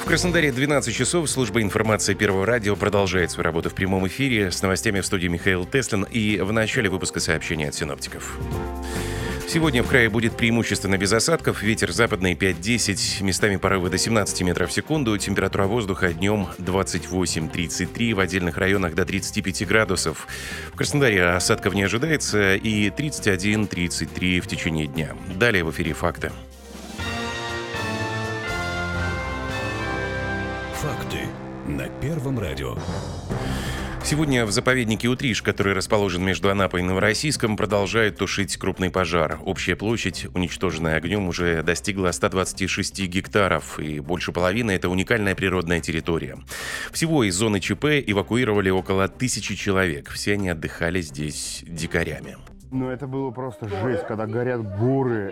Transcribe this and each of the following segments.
В Краснодаре 12 часов. Служба информации Первого радио продолжает свою работу в прямом эфире. С новостями в студии Михаил Теслин. И в начале выпуска сообщения от синоптиков. Сегодня в крае будет преимущественно без осадков. Ветер западный 5-10, местами порывы до 17 метров в секунду. Температура воздуха днем 28-33, в отдельных районах до 35 градусов. В Краснодаре осадков не ожидается и 31-33 в течение дня. Далее в эфире факты. Факты на Первом радио. Сегодня в заповеднике Утриш, который расположен между Анапой и Новороссийском, продолжает тушить крупный пожар. Общая площадь, уничтоженная огнем, уже достигла 126 гектаров, и больше половины – это уникальная природная территория. Всего из зоны ЧП эвакуировали около 1000 человек. Все они отдыхали здесь дикарями. Ну, это было просто жесть, когда горят горы,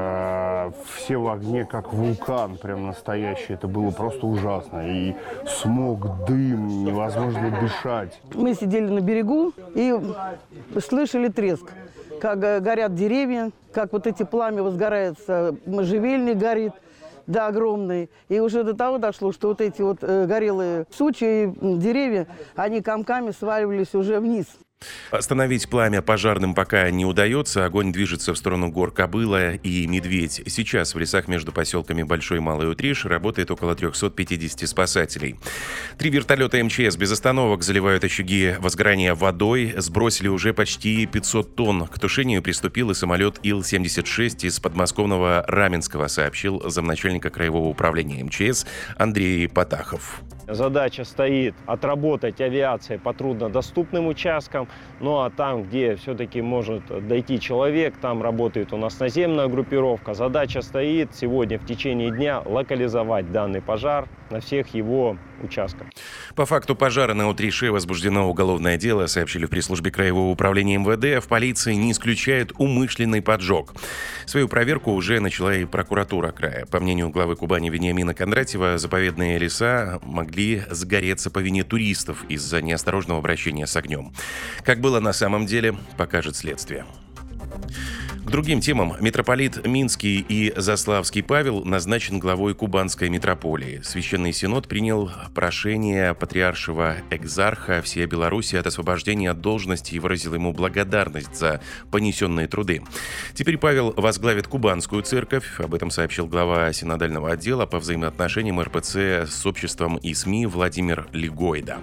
все в огне, как вулкан, прям настоящий. Это было просто ужасно. И смог, дым, невозможно дышать. Мы сидели на берегу и слышали треск, как горят деревья, как вот эти пламя возгорается, можжевельник горит, да, огромный. И уже до того дошло, что вот эти вот горелые сучья, деревья, они комками сваливались уже вниз. Остановить пламя пожарным пока не удается. Огонь движется в сторону гор Кобыла и Медведь. Сейчас в лесах между поселками Большой и Малый Утриш работает около 350 спасателей. 3 вертолета МЧС без остановок заливают очаги возгорания водой. Сбросили уже почти 500 тонн. К тушению приступил и самолет Ил-76 из подмосковного Раменского, сообщил замначальника краевого управления МЧС Андрей Потахов. Задача стоит отработать авиацией по труднодоступным участкам. Ну а там, где все-таки может дойти человек, там работает у нас наземная группировка. Задача стоит сегодня в течение дня локализовать данный пожар на всех его участках. По факту пожара на Утрише возбуждено уголовное дело, сообщили в пресс-службе краевого управления МВД. В полиции не исключают умышленный поджог. Свою проверку уже начала и прокуратура края. По мнению главы Кубани Вениамина Кондратьева, заповедные леса могли загореться по вине туристов из-за неосторожного обращения с огнем. Как было на самом деле, покажет следствие. К другим темам. Митрополит Минский и Заславский Павел назначен главой Кубанской митрополии. Священный Синод принял прошение патриаршего экзарха всей Беларуси от освобождения от должности и выразил ему благодарность за понесенные труды. Теперь Павел возглавит Кубанскую церковь. Об этом сообщил глава синодального отдела по взаимоотношениям РПЦ с обществом и СМИ Владимир Лигойда.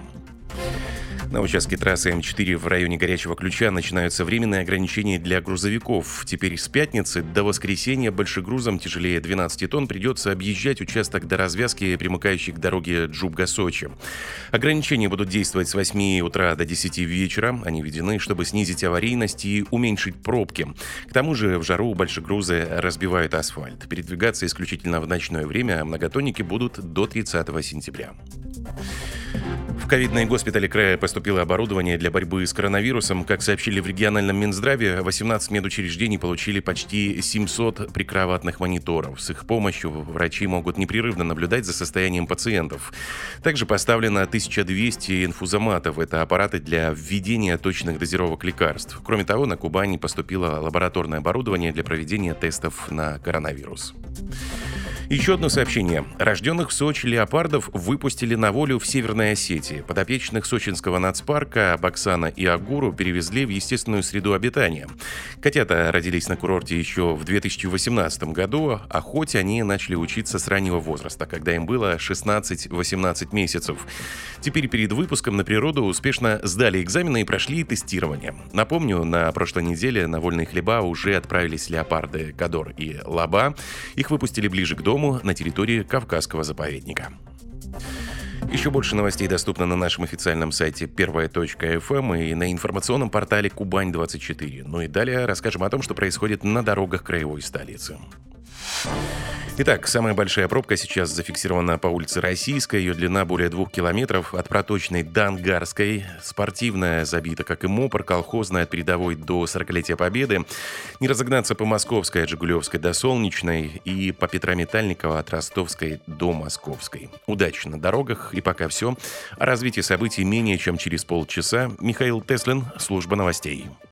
На участке трассы М4 в районе Горячего Ключа начинаются временные ограничения для грузовиков. Теперь с пятницы до воскресенья большегрузам тяжелее 12 тонн придется объезжать участок до развязки, примыкающей к дороге Джубга-Сочи. Ограничения будут действовать с 8 утра до 10 вечера. Они введены, чтобы снизить аварийность и уменьшить пробки. К тому же в жару большегрузы разбивают асфальт. Передвигаться исключительно в ночное время многотонники будут до 30 сентября. В ковидные госпитали края поступило оборудование для борьбы с коронавирусом. Как сообщили в региональном Минздраве, 18 медучреждений получили почти 700 прикроватных мониторов. С их помощью врачи могут непрерывно наблюдать за состоянием пациентов. Также поставлено 1200 инфузоматов. Это аппараты для введения точных дозировок лекарств. Кроме того, на Кубани поступило лабораторное оборудование для проведения тестов на коронавирус. Еще одно сообщение. Рожденных в Сочи леопардов выпустили на волю в Северной Осетии. Подопечных сочинского нацпарка Баксана и Агуру перевезли в естественную среду обитания. Котята родились на курорте еще в 2018 году. Охоте они начали учиться с раннего возраста, когда им было 16-18 месяцев. Теперь перед выпуском на природу успешно сдали экзамены и прошли тестирование. Напомню, на прошлой неделе на вольные хлеба уже отправились леопарды Кадор и Лаба. Их выпустили ближе к дому на территории Кавказского заповедника. Еще больше новостей доступно на нашем официальном сайте первая.фм и на информационном портале Кубань-24. Ну и далее расскажем о том, что происходит на дорогах краевой столицы. Итак, самая большая пробка сейчас зафиксирована по улице Российской. Ее длина более 2 километров. От Проточной до Ангарской. Спортивная забита, как и МОПР, колхозная от Передовой до 40-летия Победы. Не разогнаться по Московской от Жигулевской до Солнечной. И по Петра Метальникова от Ростовской до Московской. Удачи на дорогах. И пока все. О развитии событий менее чем через полчаса. Михаил Теслин, служба новостей.